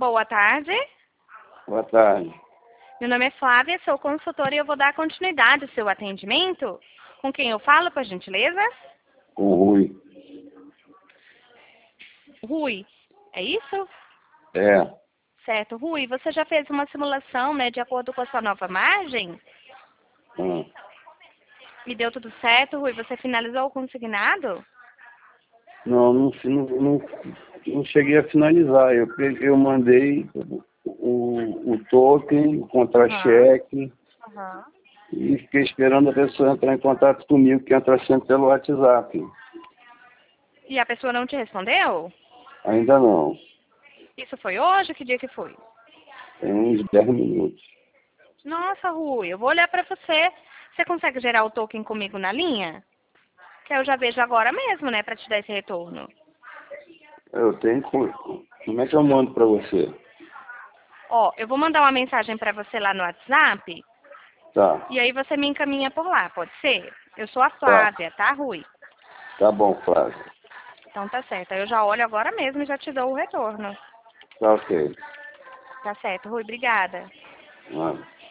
Boa tarde. Boa tarde. Meu nome é Flávia, sou consultora e eu vou dar continuidade ao seu atendimento. Com quem eu falo, por gentileza? Com o Rui. Rui, é isso? É. Certo. Rui, você já fez uma simulação, né, de acordo com a sua nova margem? Hum. E deu tudo certo, Rui? Você finalizou o consignado? Não cheguei a finalizar. Eu mandei o token, o contra-cheque Aham. e fiquei esperando a pessoa entrar em contato comigo, que entra sempre pelo WhatsApp. E a pessoa não te respondeu? Ainda não. Isso foi hoje? Que dia que foi? Tem uns 10 minutos. Nossa, Rui, eu vou olhar pra você. Você consegue gerar o token comigo na linha? Que eu já vejo agora mesmo, né, pra te dar esse retorno. Eu tenho. Como é que eu mando para você? Ó, eu vou mandar uma mensagem pra você lá no WhatsApp Tá, e aí você me encaminha por lá, pode ser? Eu sou a tá. Flávia, tá, Rui? Tá bom, Flávio. Então tá certo. Aí eu já olho agora mesmo e já te dou o retorno. Tá ok. Tá certo, Rui, obrigada. Vamos.